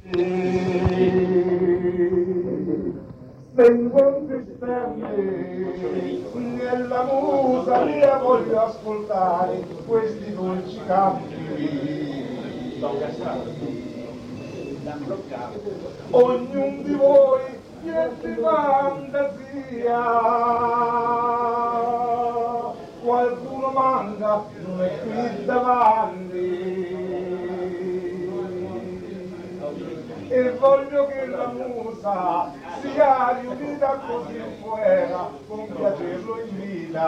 Se incontri stemmi nella musa mia voglio ascoltare questi dolci canti. Ognuno di voi niente fantasia, qualcuno manca, non è qui davanti. E voglio che la musa sia riunita così fuori, con piacerlo invita.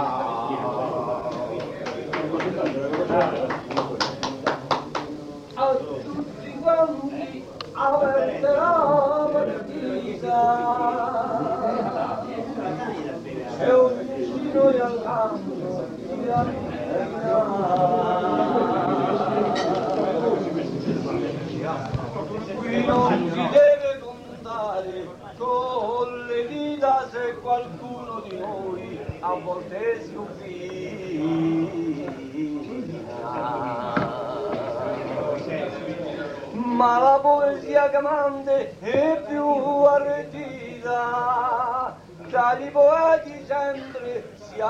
A tutti quanti aperta la partita, e ognuno di noi al canto si qui non si deve contare con le dita se qualcuno di noi a volte si ma la poesia chiamante è più arricchita, tra i poeti sempre si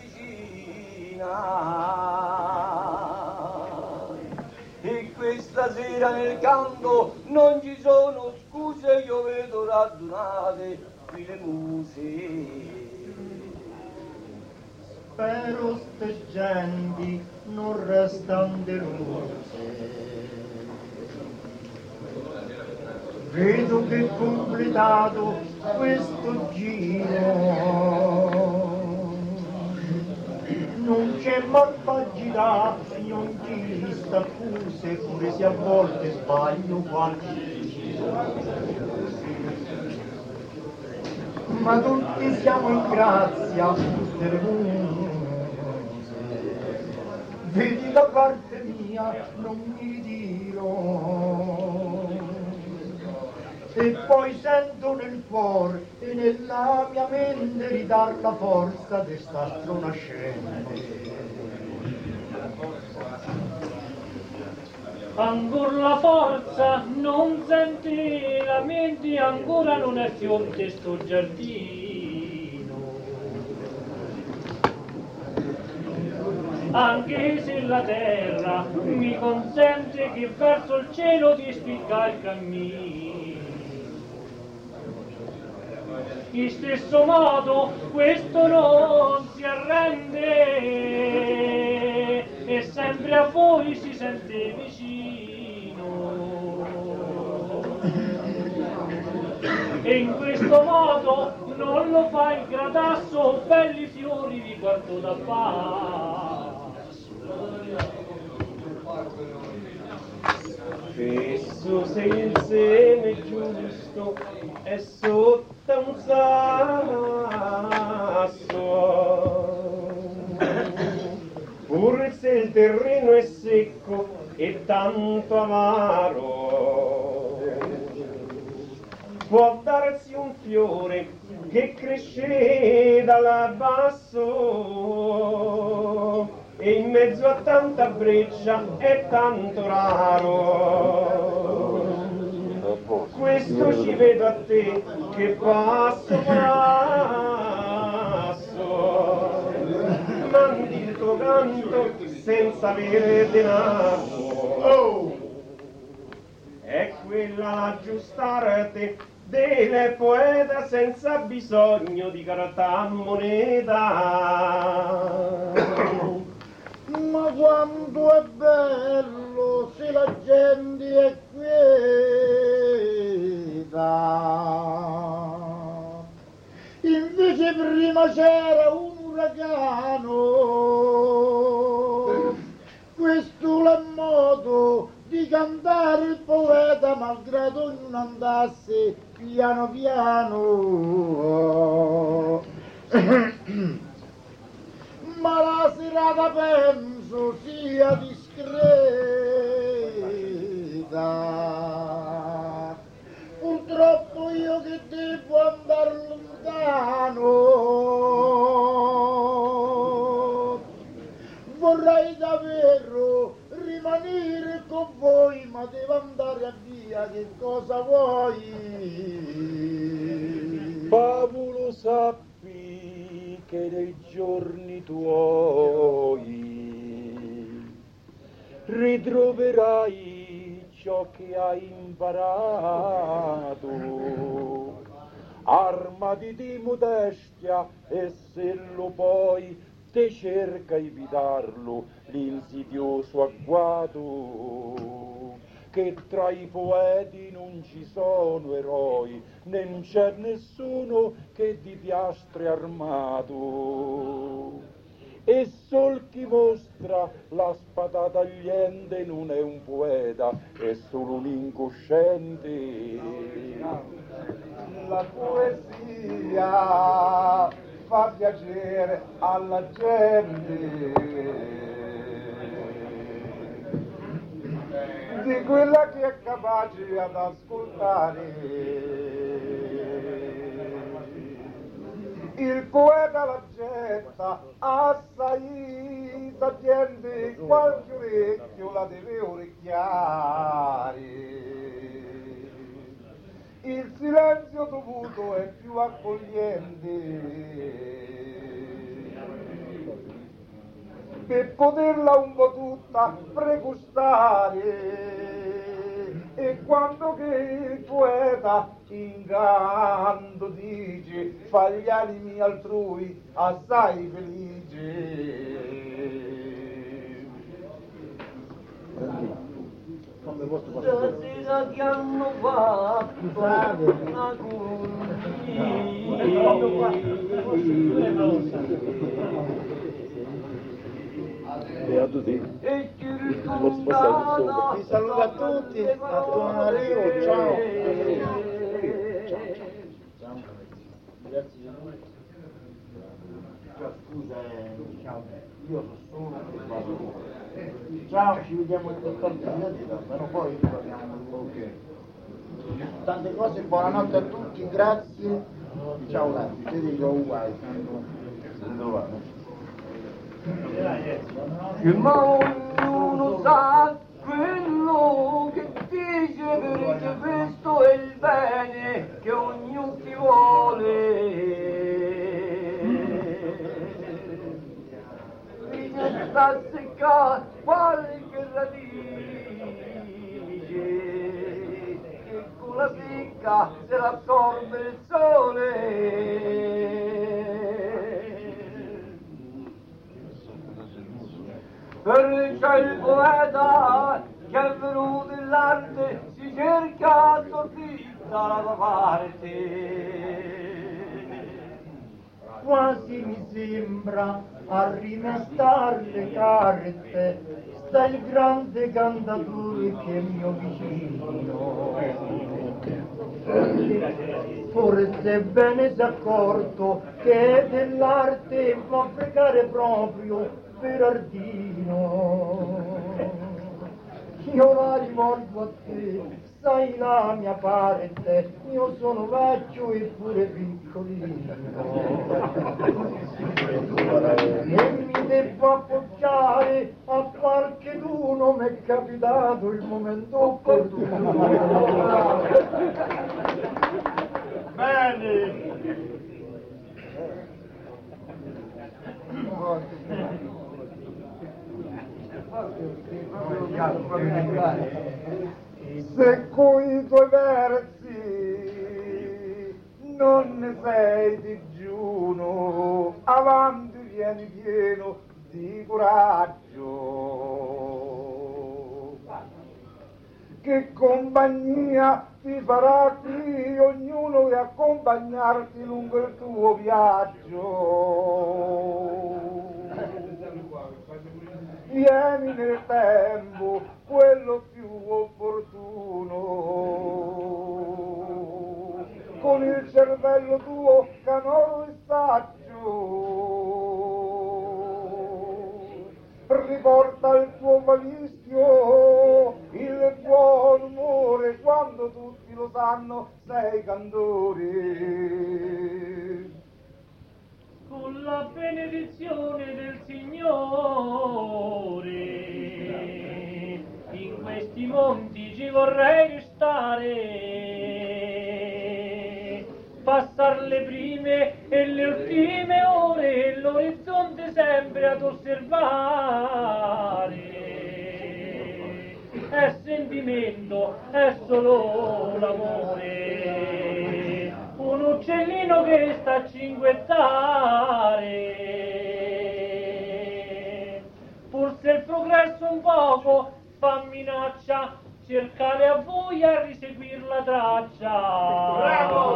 avvicina. E questa sera nel canto non ci sono scuse, io vedo radunate qui le muse. Spero ste genti non restano deluse. Vedo che è completato questo giro, non c'è malvagità, non ci sta accuse, pure se a volte sbaglio qualche giro. Ma tutti siamo in grazia delle muse. Vedi da parte mia, non mi ritiro. E poi sento nel cuore e nella mia mente ridar la forza di st'altro nascente. Ancora la forza non senti la mente, ancora non è fionte sto giardino. Anche se la terra mi consente che verso il cielo ti spicca il cammino. In stesso modo questo non si arrende e sempre a voi si sente vicino. E in questo modo non lo fa il gradasso, belli fiori vi guardo da basso. Spesso se il seme giusto è sotto un sasso, pur se il terreno è secco e tanto amaro, può darsi un fiore che cresce dall'abbasso e in mezzo a tanta breccia è tanto raro. Questo ci vedo a te che passo passo, mandi il tuo canto senza avere denaro. Oh! È quella la giusta arte del poeta senza bisogno di carta moneta. Ma quanto è bello se la gente è quieta. Invece prima c'era un uragano. Questo è il modo di cantare il poeta, malgrado non andasse piano piano. Ma la serata penso sia discreta. Purtroppo io che devo andare lontano, vorrei davvero rimanere con voi, ma devo andare a via, che cosa vuoi? Pavulo, sappi che nei giorni tuoi ritroverai ciò che hai imparato. Armati di modestia e se lo puoi te cerca evitarlo l'insidioso agguato, che tra i poeti non ci sono eroi, né c'è nessuno che di piastre armato. E sol chi mostra la spada tagliente non è un poeta, è solo un incosciente. La poesia fa piacere alla gente, di quella che è capace ad ascoltare. Il poeta la getta assai sapiente, qualche orecchio la deve orecchiare. Il silenzio dovuto è più accogliente. Per poterla un po' tutta pregustare, e quando che il poeta inganto dice fa gli animi altrui assai felice. Stasera che hanno fatto una Beato te. e ci Vi saluto a tutti, a Don Mario, ciao. Grazie. Scusa, diciamo, io sono solo che vado. Ciao, ci vediamo in qualche però poi parliamo un po'. Tante cose, buonanotte a tutti, grazie. Ciao Lati, ti dico uguale. Ma ognuno sa quello che dice, perché questo è il bene che ognuno ti vuole. Mi sta a seccare qualche radice, che con la secca se l'assorbe il sole. Perciò il poeta che è venuto in l'arte si cerca sortita dalla parte. Quasi mi sembra a rimestar le carte sta il grande cantatore che è mio vicino. Forse bene si è accorto che dell'arte fa pregare proprio Berardino. Io la rivolgo a te, sai la mia parte, io sono vecchio e pure piccolino. E mi devo appoggiare a qualcheduno, mi è capitato il momento opportuno. Bene. Se coi tuoi versi non ne sei digiuno, avanti vieni pieno di coraggio. Che compagnia ti farà qui ognuno e accompagnarti lungo il tuo viaggio. Vieni nel tempo, quello più opportuno, con il cervello tuo canoro e saggio, riporta il tuo malischio, il buon umore, quando tutti lo sanno sei cantore. Con la benedizione del Signore, in questo sti monti ci vorrei restare, passar le prime e le ultime ore, l'orizzonte sempre ad osservare. È sentimento, è solo l'amore, un uccellino che sta a cinguettare. Forse il progresso un poco fa minaccia, cercare a voi a riseguir la traccia. Bravo!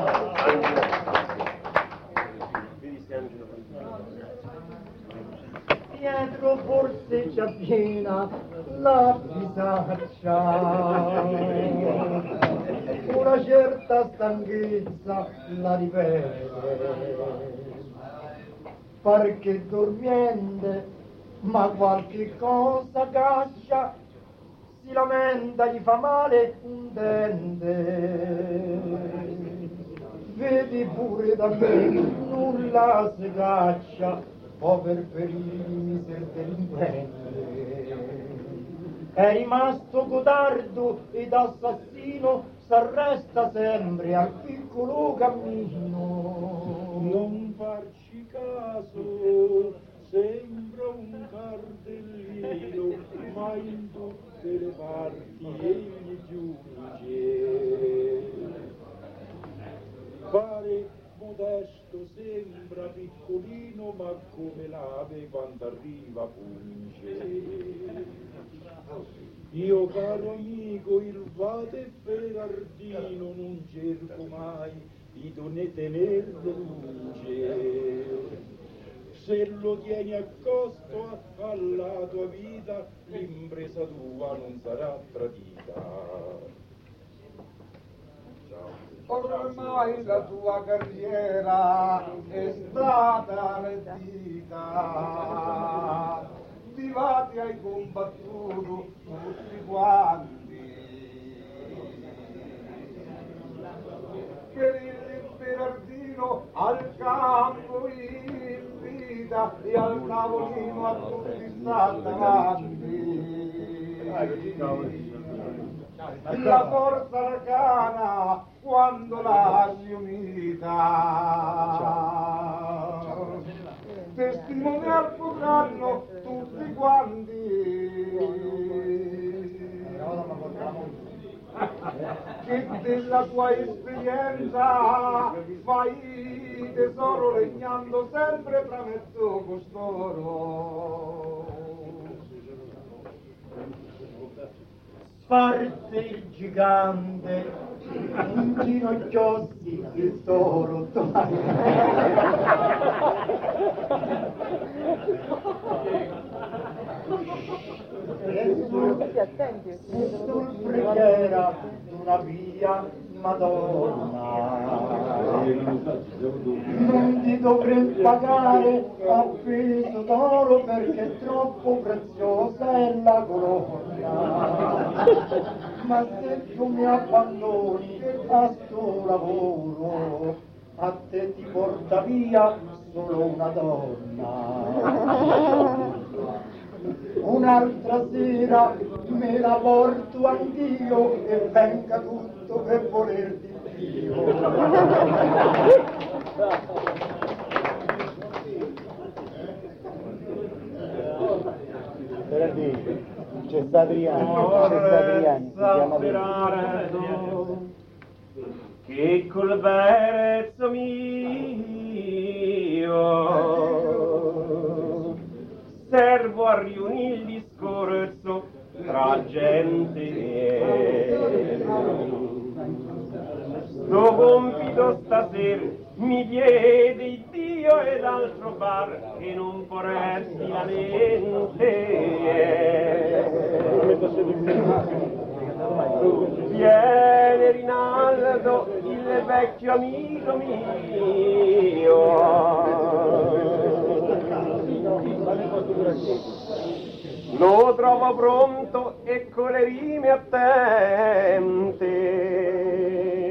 Dietro forse ci avviena la bisaccia, una certa stanchezza la ripete, par che dormiente, ma qualche cosa caccia, si lamenta, gli fa male un dente. Vedi pure da me, nulla si caccia, pover perì miser delinquente. È rimasto codardo ed assassino, s'arresta sempre al piccolo cammino. Non farci caso, sembra un cardellino, ma in tutte le parti egli giunge. Pare modesto, sembra piccolino, ma come l'ave quando arriva punge. Io, caro amico, il vate Ferardino, non cerco mai di ne tener luce. Se lo tieni accosto alla tua vita, l'impresa tua non sarà tradita. Ormai la tua carriera è stata rendita, vivati hai combattuto tutti quanti, per il Ferardino al campo invita e al tavolino a tutti sta davanti. La forza arcana quando la si unita, testimoniar potranno tutti quanti che della tua esperienza fai tesoro regnando sempre tra mezzo costoro. Sparse il gigante, inginocchiossi il toro e sul preghiera d'una via Madonna, non ti dovrei pagare a peso d'oro perché troppo preziosa è la corona, ma se tu mi abbandoni a sto lavoro, a te ti porta via solo una donna. Un'altra sera me la porto anch'io e venga tutto per voler di Dio. C'è Satriani, si chiama che col verezzo mio servo a riunire il discorso tra gente. Sto compito stasera mi diede Dio ed altro bar che non può resti la mente. Viene Rinaldo, il vecchio amico mio, lo trovo pronto e con le rime attente.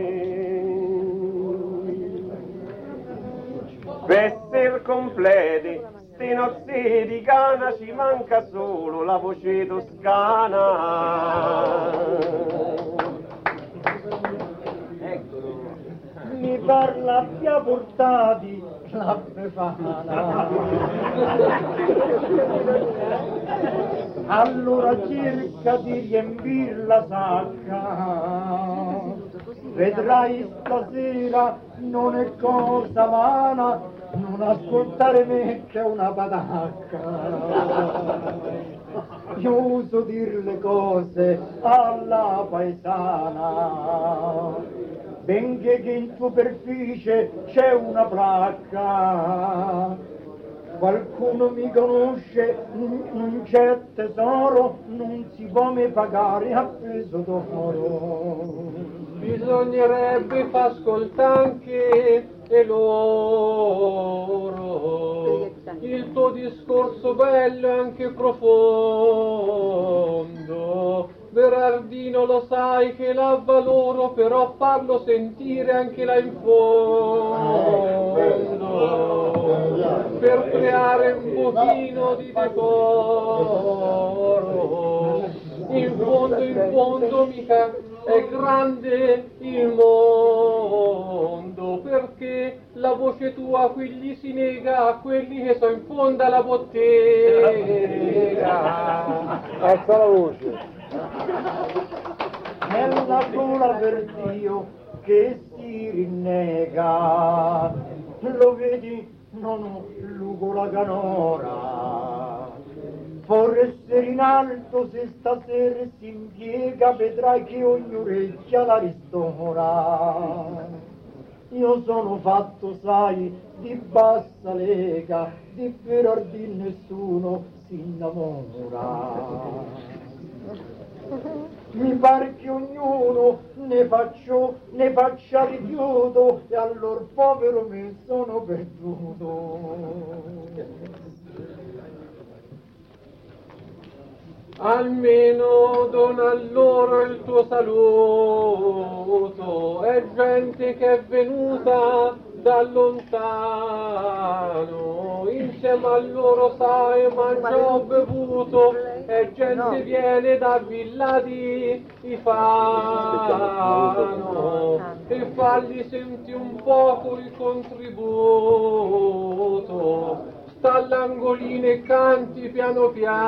Vesser complete, ste nozze di cana ci manca solo la voce toscana. Mi parla abbia portati la befana. Allora cerca di riempir la sacca, vedrai stasera non è cosa vana non ascoltare me che è una patacca. Io uso dir le cose alla paesana, benché che in superficie c'è una placca. Qualcuno mi conosce, non c'è tesoro, non si può mai pagare a peso d'oro. Bisognerebbe far ascoltare anche e loro il tuo discorso bello e anche profondo. Berardino lo sai che l'ha valoro, però farlo sentire anche là in fondo, per creare un pochino di decoro. In fondo mica è grande il mondo, perché la voce tua qui gli si nega a quelli che sono in fondo alla bottega. Alza la voce. È la sola per Dio che si rinnega, lo vedi, non lugo la canora. For essere in alto se stasera si impiega, vedrai che ogni orecchia la ristora. Io sono fatto, sai, di bassa lega, di Berardino nessuno si innamora. Mi par che ognuno ne faccia rifiuto, e allor povero me sono perduto. Almeno dona loro il tuo saluto, è gente che è venuta da lontano, insieme a loro sai mangiò bevuto, e gente viene da Villa di Ifano, e falli senti un poco il contributo. Sta all'angolino e canti piano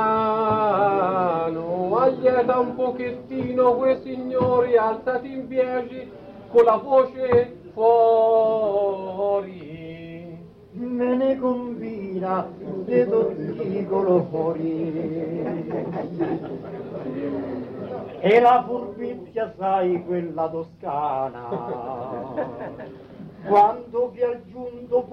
piano, allieta un pochettino quei signori, alzati in piedi con la voce fuori. Me ne combina di tutti i colori, e la furbizia sai quella toscana, quando che al giunto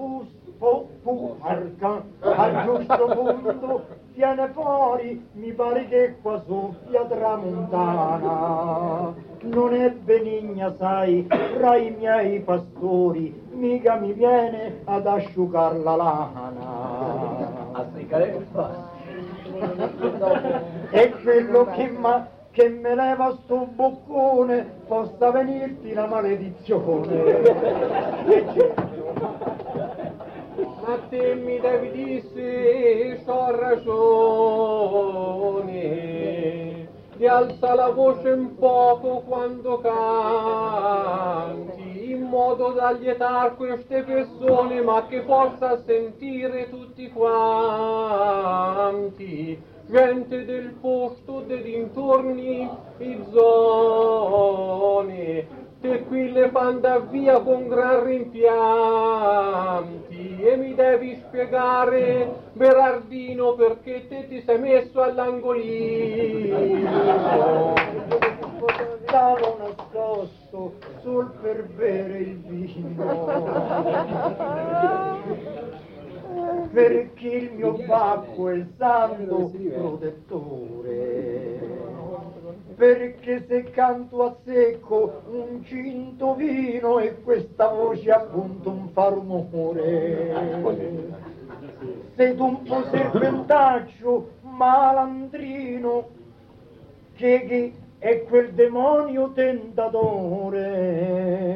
al giusto punto viene fuori, mi pare che qua soffia tramontana. Non è benigna, sai, fra i miei pastori, mica mi viene ad asciugar la lana. E quello che me leva sto boccone, possa venirti la maledizione. Ma te mi devi dire, c'ho ragione, ti alza la voce un poco quando canti, in modo da lietar queste persone, ma che possa sentire tutti quanti, gente del posto, dei dintorni, i zone, che qui le manda via con gran rimpianti, e mi devi spiegare, Berardino, perché te ti sei messo all'angolino. Stavo nascosto sul per bere il vino, perché il mio bacco è il santo protettore, perché se canto a secco un cinto vino e questa voce appunto un fa rumore. Sei tu un po' serpentaccio malandrino, che è quel demonio tentatore,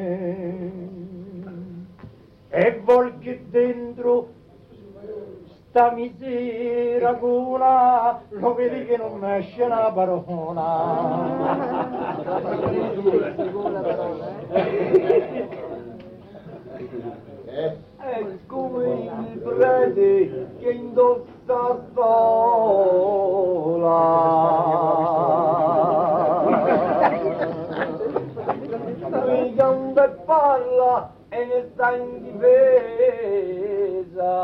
e vol che dentro sta misera gola, lo vedi che non mi esce una parola. È come il prete che indossa sola. Le gambe parla e ne sta in difesa.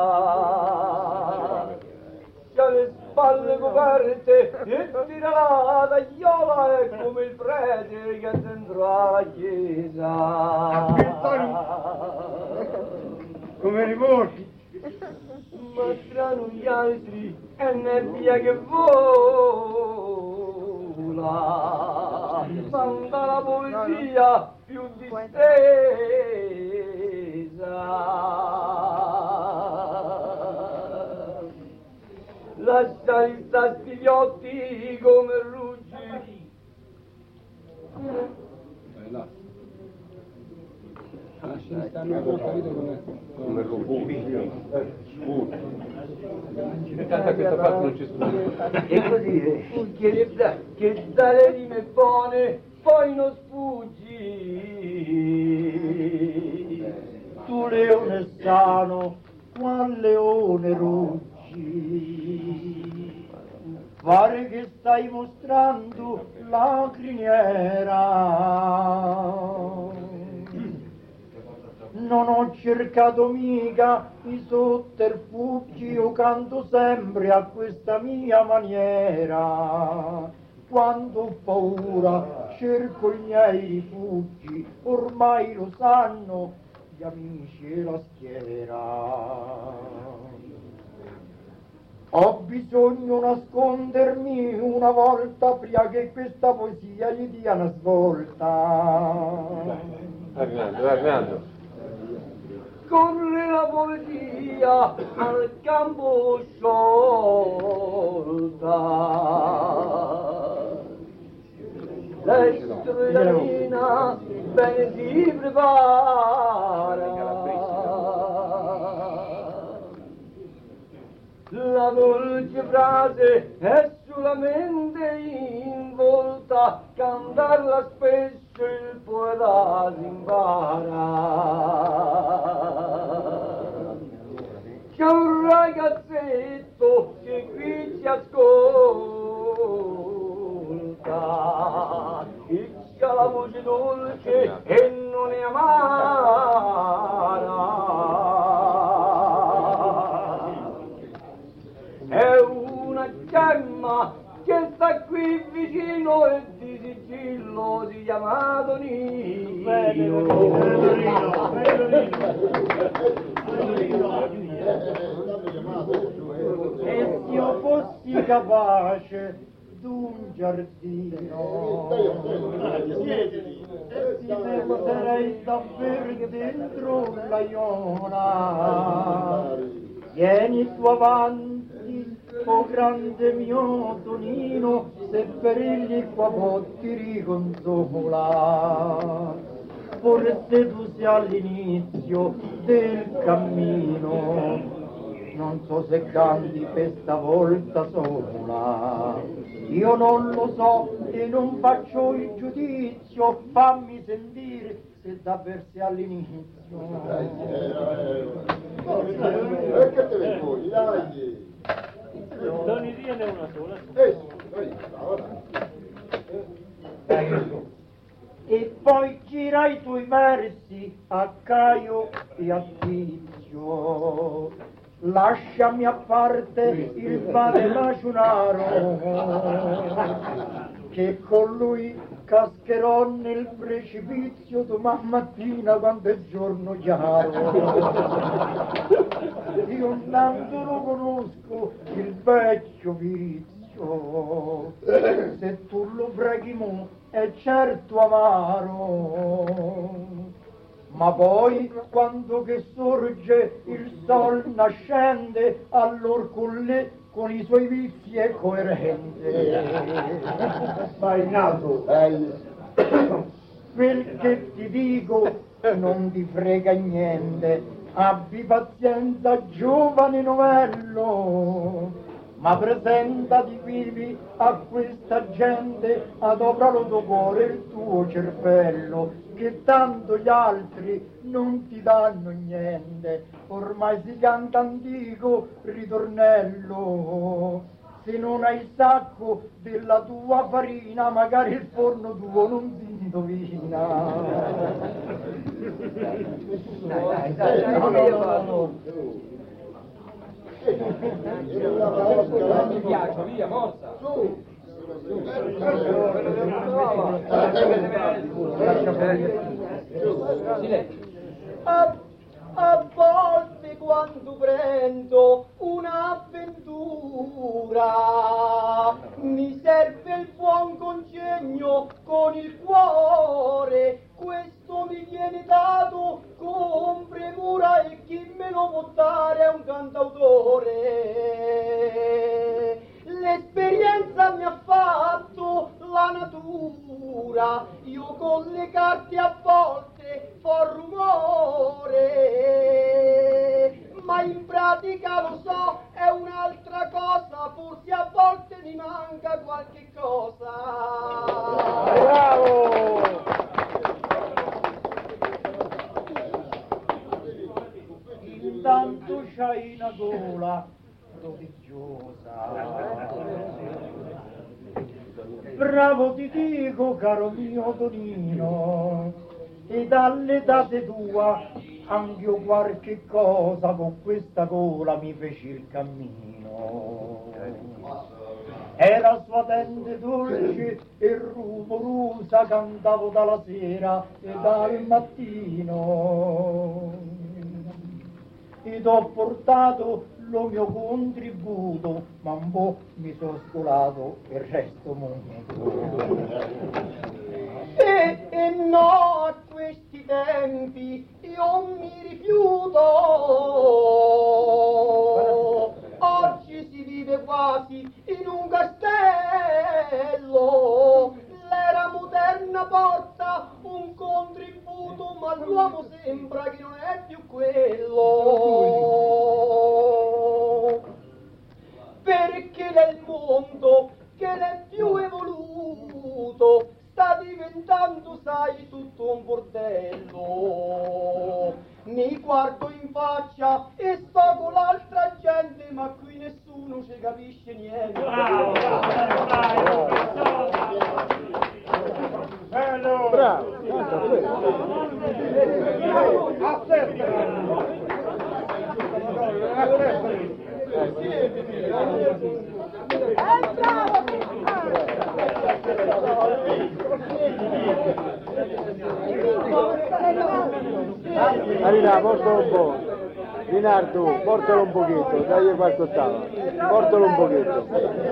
C'ha le spalle coperte e tira la tagliola, è come il prete che è dentro alla chiesa. Come ricordi? Ma strano gli altri è nebbia che vola, manda la poesia più distesa. Lascia i sasti ghiotti come ruggi. Come robusti. Canta questa parte non ci sta. E così che dalle rime buone poi non sfuggi. Tu leone sano, qual leone ruggi. Pare che stai mostrando la criniera. Non ho cercato mica i sotterfugi, io canto sempre a questa mia maniera. Quando ho paura cerco i miei rifugi, ormai lo sanno gli amici e la schiera. Ho bisogno nascondermi una volta prima che questa poesia gli dia una svolta. Arnaldo. Corre la poesia al campo sciolta. L'estro e la mina bene si prepara. La dolce frase è solamente involta, cantarla spesso il poeta si impara. C'è un ragazzetto che qui ci ascolta, e c'ha la voce dolce e non è amara. È una gemma che sta qui vicino e di sigillo si chiama Donino. E se io fossi capace d'un giardino, ti metterei davvero dentro la iona. Vieni tu avanti, o grande mio Tonino, se per egli qua può ti riconsola. Forse tu sia all'inizio del cammino, non so se canti per stavolta sola. Io non lo so e non faccio il giudizio, fammi sentire se davvero sia all'inizio. Che te ne vuoi, dai! Non ne una sola. E poi gira i tuoi versi a Caio e a Tizio. Lasciami a parte il padre Maciunaro, che con lui cascherò nel precipizio domani mattina quando è giorno chiaro. Io tanto lo conosco il vecchio vizio, se tu lo preghi mo è certo amaro. Ma poi, quando che sorge il sol nascente, allor con i suoi vizi è coerente. Vai nato! Quel che ti dico non ti frega niente, Abbi pazienza, giovane novello, ma presentati vivi a questa gente, adopra lo tuo cuore e il tuo cervello, che tanto gli altri non ti danno niente. Ormai si canta antico ritornello, se non hai il sacco della tua farina, magari il forno tuo non si indovina. No. Mi piace, via, forza! Su! A volte quando prendo un'avventura mi serve il buon congegno con il cuore, questo mi viene dato con premura e chi me lo può dare è un cantautore. L'esperienza mi ha fatto la natura, io con le carte a volte fa rumore, ma in pratica lo so, è un'altra cosa, forse a volte mi manca qualche cosa. Bravo! Intanto c'hai una gola prodigiosa. Bravo ti dico, caro mio Tonino, e dall'età tua anch'io qualche cosa con questa gola mi feci il cammino. Era sua dente dolce e rumorosa, cantavo dalla sera e dal mattino. Ed ho portato lo mio contributo, ma un po' mi sono scolato e resto muto. E no, a questi tempi io mi rifiuto. Oggi si vive quasi in un castello. L'era moderna porta un contributo, ma l'uomo sembra che non è più quello. Perché nel mondo che è più evoluto sta diventando, sai, tutto un bordello. Mi guardo in faccia e sto con l'altra gente, ma qui nessuno ci capisce niente. Bravo, Bravo! Arina, portalo un po'. Rinaldo, portalo un pochetto, dagli qualche ottava. Portalo un pochetto.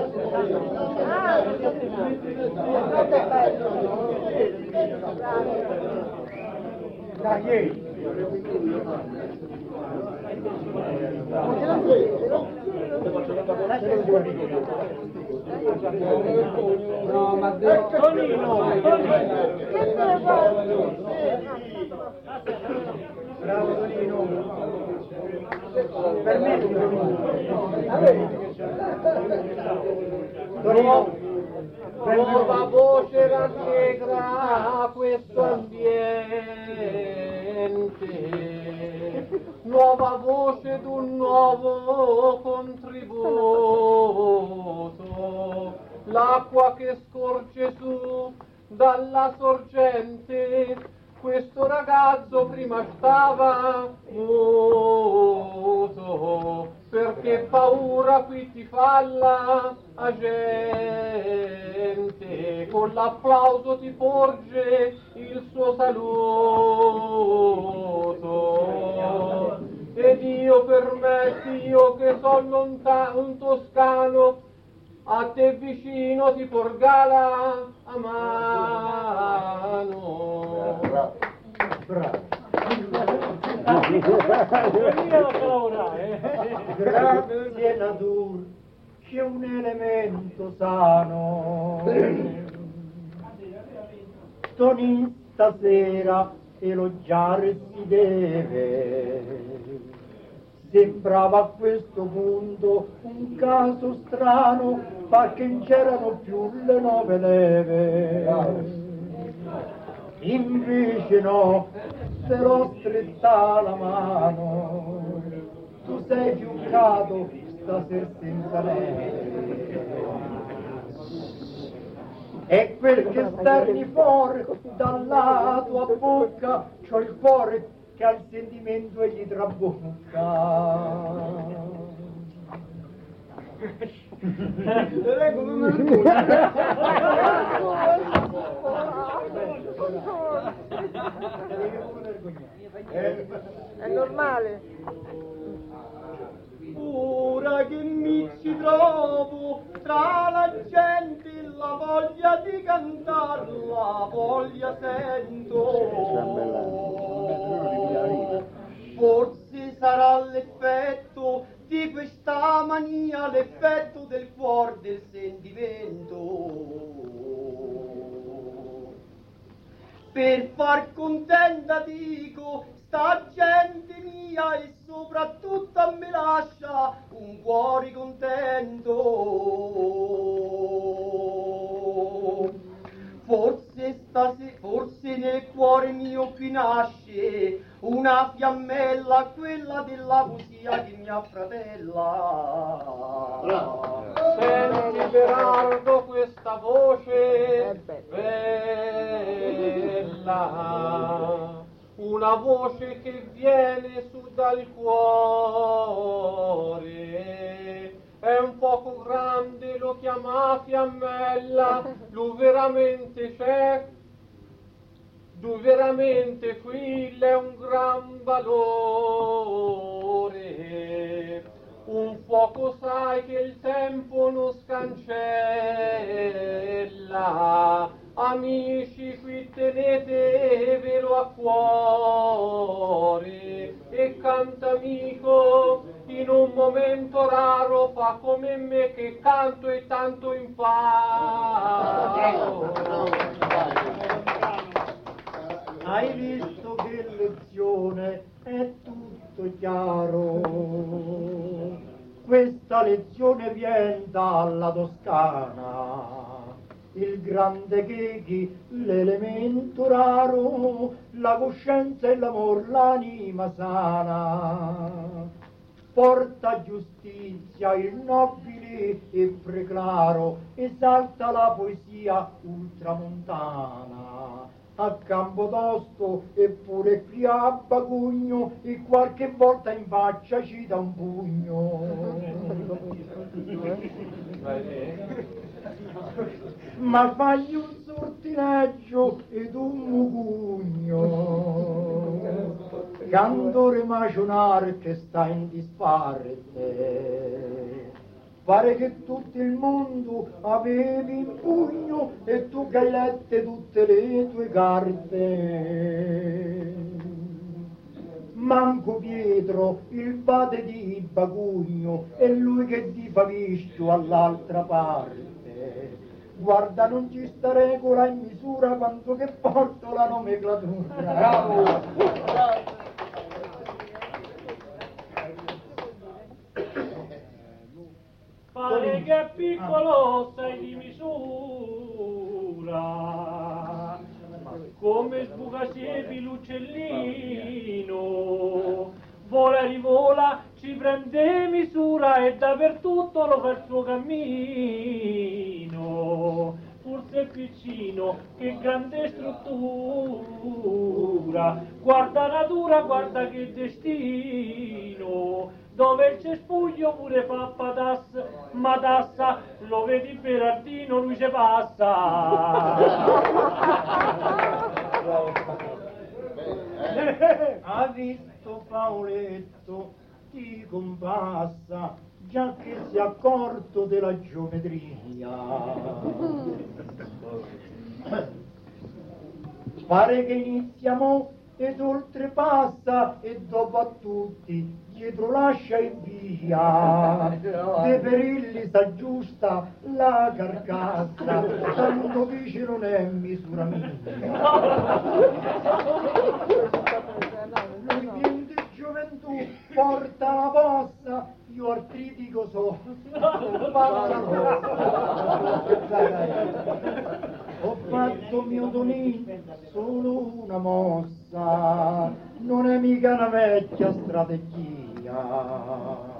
Dai, No, ma Tonino! bravo Tonino, permetti Tonino, Nuova voce rallegra questo ambiente, nuova voce d'un nuovo contributo, l'acqua che scorge su dalla sorgente, questo ragazzo prima stava muto, perché paura qui ti falla a gente, con l'applauso ti porge il suo saluto. Ed io permetti, io che son lontano, un toscano, a te vicino ti porgala a mano. bravo. Grazie natura, c'è un elemento sano. Tonin stasera elogiare si deve. Sembrava a questo punto un caso strano, perché non c'erano più le 9 leve. Invece no, se l'ho stretta la mano, tu sei fiuccato stasera senza neve. E quel che sterni fuori dalla tua bocca, c'ho il cuore che ha il sentimento e gli trabocca. È normale. Ora che mi ci trovo tra la gente, la voglia di cantare, la voglia sento. Forse sarà l'effetto di questa mania, l'effetto del cuore, del sentimento. Per far contenta dico sta gente mia, e soprattutto a me lascia un cuore contento. Forse nel cuore mio qui nasce una fiammella, quella della poesia che mia fratella. Senti Berardo questa voce bella, una voce che viene su dal cuore. È un poco grande, lo chiama fiammella, lui veramente c'è, lui veramente qui è un gran valore. Un fuoco sai che il tempo non scancella, amici qui tenetevelo a cuore, e canta amico in un momento raro, fa come me che canto e tanto imparo. Hai visto che lezione è tutto chiaro? Questa lezione viene dalla Toscana. Il grande Chechi, l'elemento raro, la coscienza e l'amor, l'anima sana. Porta giustizia il nobile e preclaro, esalta la poesia ultramontana. A Campotosto eppure qui a Bagugno, e qualche volta in faccia ci dà un pugno. Ma fagli un sortileggio ed un mugugno, cantore macionar che sta in disparte. Pare che tutto il mondo avevi in pugno, e tu che hai lette tutte le tue carte. Manco Pietro, il padre di Bagugno, è lui che di Paviscio all'altra parte. Guarda, non ci sta regola in misura quanto che porto la nomenclatura. Bravo! Pare che è piccolo sei di misura, come sbucacevi l'uccellino, vola rivola, ci prende misura e dappertutto lo fa il suo cammino. Forse è piccino, che grande struttura, guarda natura, guarda che destino, dove il cespuglio pure fa patas, ma tassa, lo vedi Berardino, lui ce passa. Ha visto Paoletto, ti compassa, già che si è accorto della geometria. Pare che iniziamo ed oltrepassa, e dopo a tutti dietro lascia e via. De perilli s'aggiusta la carcassa, tanto dice non è misura mia. Solo una mossa, non è mica una vecchia strategia.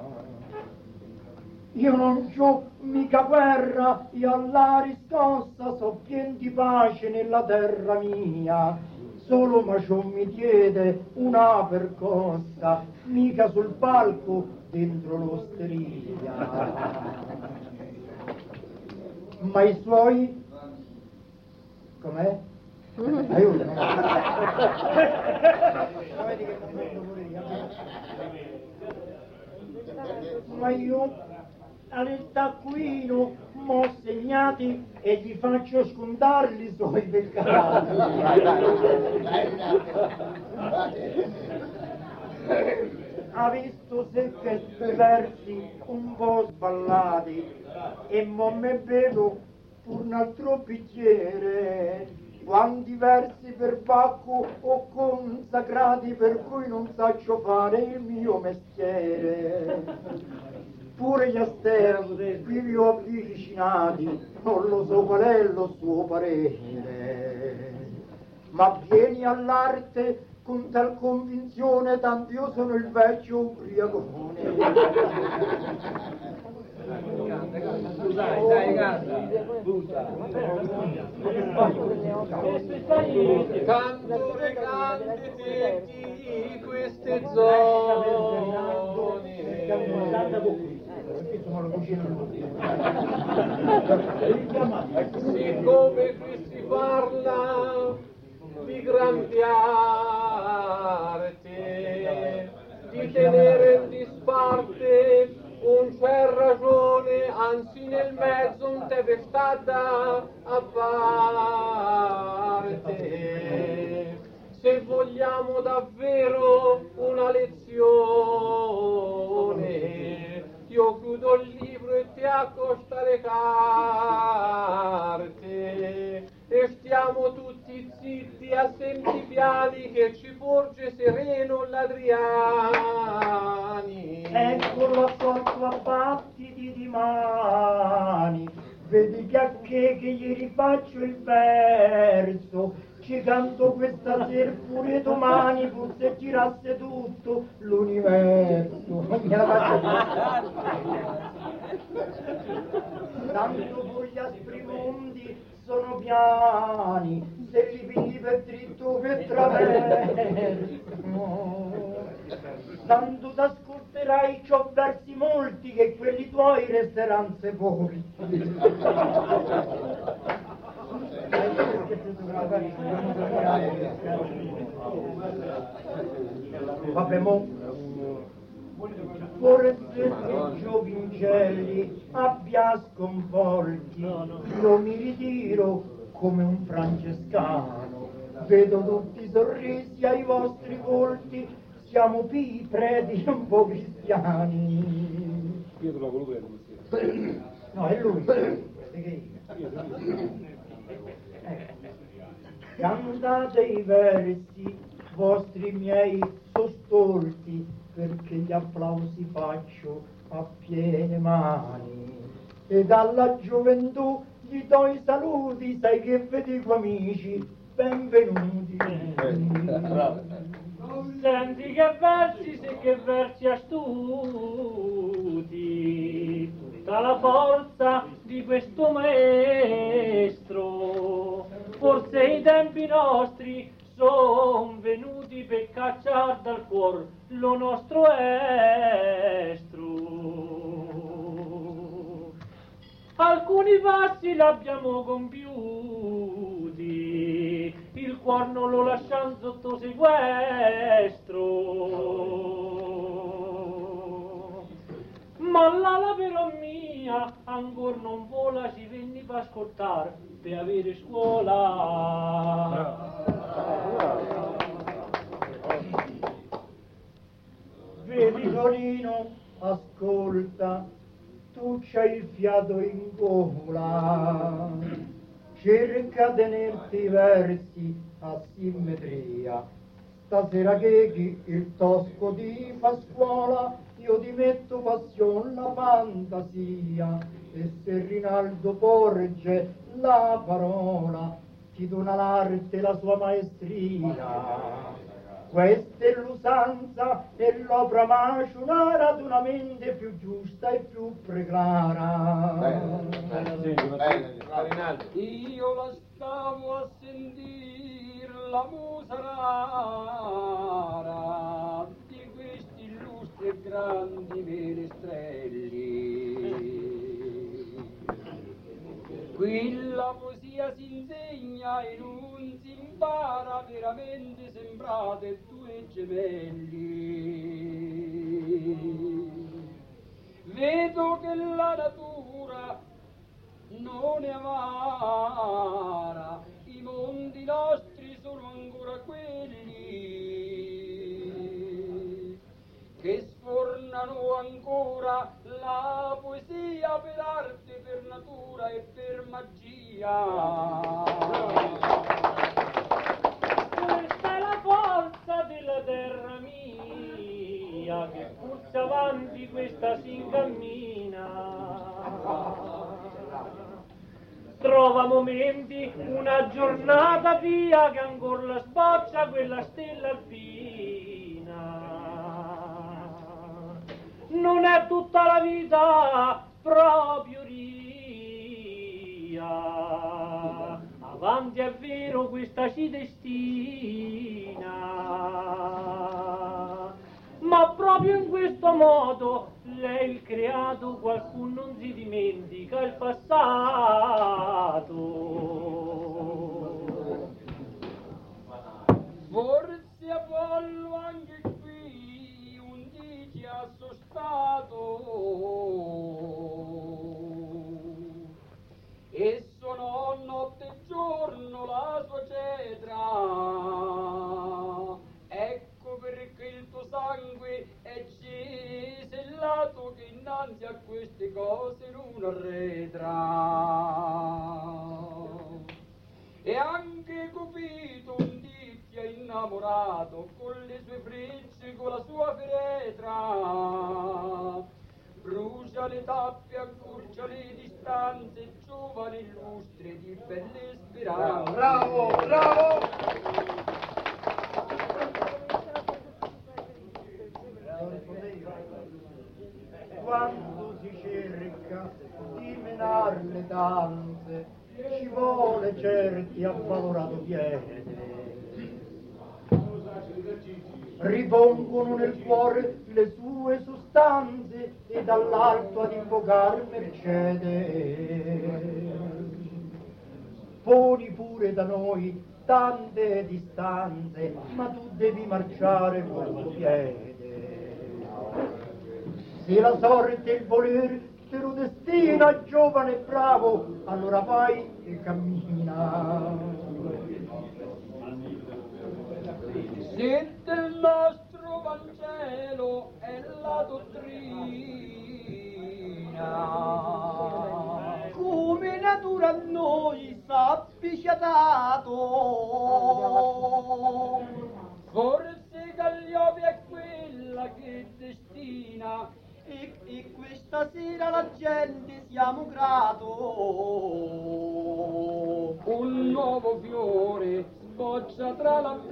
Io non c'ho mica guerra, io alla riscossa so pien di pace nella terra mia. Solo ma ciò mi chiede una percossa, mica sul palco dentro l'osteria. Ma i suoi... com'è? Aiuto! Ma io al taccuino m'ho segnati e gli faccio scontarli i suoi peccati. Ha visto se che versi un po' sballati e mo me bevo pur un altro bicchiere. Quanti versi per Bacco ho consacrati per cui non saccio fare il mio mestiere. Pure gli asterni qui vi ho avvicinati, non lo so qual è lo suo parere. Ma vieni all'arte con tal convinzione, tanto io sono il vecchio ubriacone. Dai, canto recante di queste zone. Siccome qui si parla di grande arte, di tenere in disparte, non c'è ragione, anzi nel mezzo non deve stata a parte. Se vogliamo davvero una lezione, io chiudo il libro e ti accosta le carte e stiamo tutti zitti a senti piani che ci porge sereno l'Adriani. Eccolo assorto a battiti di mani, vedi che gli rifaccio il verso. Ci canto questa sera pure domani, pur se girasse tutto l'universo. Tanto pur gli aspri mondi sono piani, se li pigli per dritto per traverso. Tanto t'ascolterai, c'ho versi molti, che quelli tuoi resteranno sepolti. Vabbè, mo forse che giovincelli abbia sconvolti, io mi ritiro come un francescano, vedo tutti i sorrisi ai vostri volti, siamo pii preti un po' cristiani. Io te l'ho voluto dire. No, è lui. Cantate i versi vostri miei sostolti, perché gli applausi faccio a piene mani, e dalla gioventù gli do i saluti, sai che vi dico amici, benvenuti. Senti che versi, se che versi astuti, tutta la forza di questo maestro, forse i tempi nostri son venuti per cacciar dal cuor lo nostro estro. Alcuni passi l'abbiamo compiuti, il cuor non lo lasciamo sotto sequestro. Ma l'ala però mia ancora non vola, ci venni per ascoltare, per avere scuola. Vedi Tonino, ascolta, tu c'hai il fiato in gola, cerca tenerti i versi a simmetria. Stasera che il tosco ti fa scuola, io ti metto passione, la fantasia, e se Rinaldo porge la parola, ti chi dona l'arte e la sua maestria. Questa è l'usanza e l'opera macionara ad una mente più giusta e più preclara. Io la stavo a sentire la musa rara di questi illustri e grandi menestrelli. Qui la poesia si insegna e non si impara, veramente sembrate due gemelli. Vedo che la natura non è amara, i mondi nostri sono ancora quelli che sfornano ancora la poesia per arte, per natura e per magia. Questa è la forza della terra mia, che forse avanti questa si incammina. Trova momenti, una giornata via, che ancora la sboccia quella stella alpina. Non è tutta la vita proprio ria, avanti è vero questa ci destina, ma proprio in questo modo lei il creato, qualcuno non si dimentica il passato. Forse Apollo anche qui un dice ha sostato e suonò notte e giorno la sua cetra. Ecco perché il tuo sangue è cesellato, che innanzi a queste cose non arretra. E anche Cupido un dì ti ha innamorato, con le sue frecce, con la sua feretra. Brucia le tappe, accorcia le distanze, giovane illustre di belle speranze. Bravo, bravo! Quando si cerca di menar le danze, ci vuole certi avvalorato piede. Ripongono nel cuore le sue sostanze e dall'alto ad invocar mercede. Poni pure da noi tante distanze, ma tu devi marciare col tuo piede. Se la sorte e il volere te lo destina, giovane e bravo, allora vai e cammina. Se del nostro Vangelo è la dottrina, Come natura a noi sappi ci ha dato, forse Calliope è quella che destina, e questa sera la gente siamo grato. un nuovo fiore sboccia tra la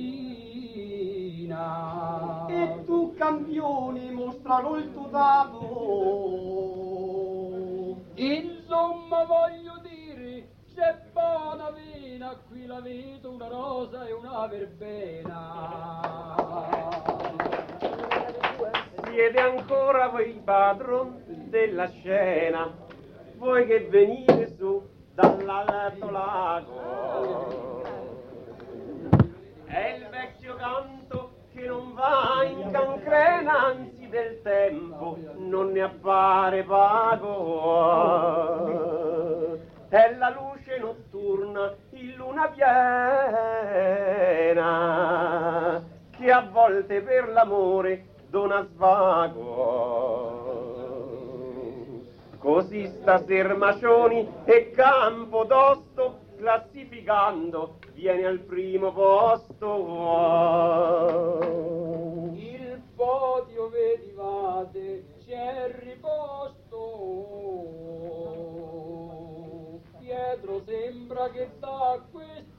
brina. E tu campione mostralo il tuo dato. Insomma voglio dire, c'è buona vena, qui la vedo una rosa e una verbena. Siete ancora voi padron della scena, voi che venite su dall'alto lago. È il vecchio canto che non va in cancrena, anzi del tempo non ne appare vago. È la luce notturna in luna piena, che a volte per l'amore dona svago. Così stasera Macioni e Campodosto, classificando viene al primo posto. Il podio vedivate c'è riposto, Pietro sembra che da questo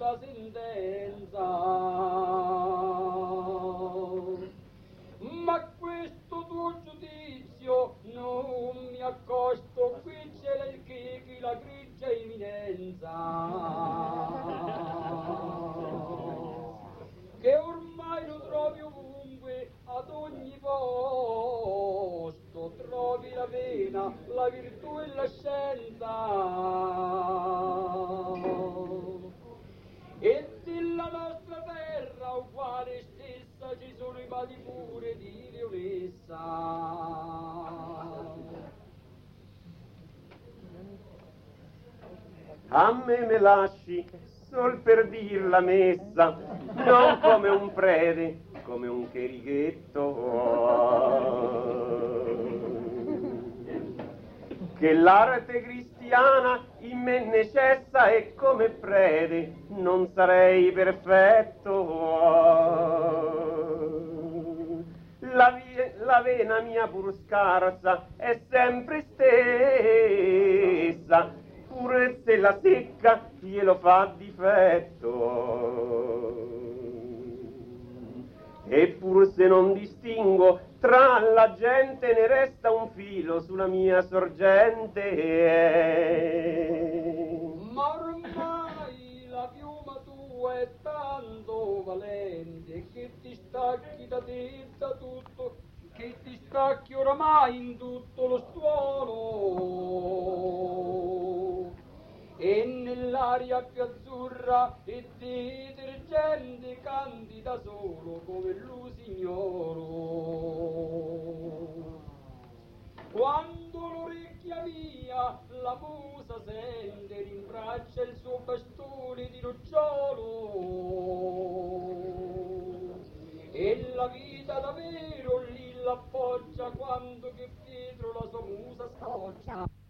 A me lasci sol per dir la messa, non come un prete, come un cherighetto. Che l'arte cristiana in me necessa e come prete non sarei perfetto. La vena mia pur scarsa è sempre stessa, pure se la secca glielo fa difetto. Eppur se non distingo tra la gente ne resta un filo sulla mia sorgente. Ma ormai la piuma tua è tanto valente che ti stacchi da te da tutto, che ti stacchi oramai in tutto lo stuolo. E nell'aria più azzurra e detergente canti da solo come l'usignolo. Quando l'orecchia mia la musa sente, rimbraccia il suo bastone di nocciolo, e la vita davvero lì l'appoggia quando che Pietro la sua musa scoccia.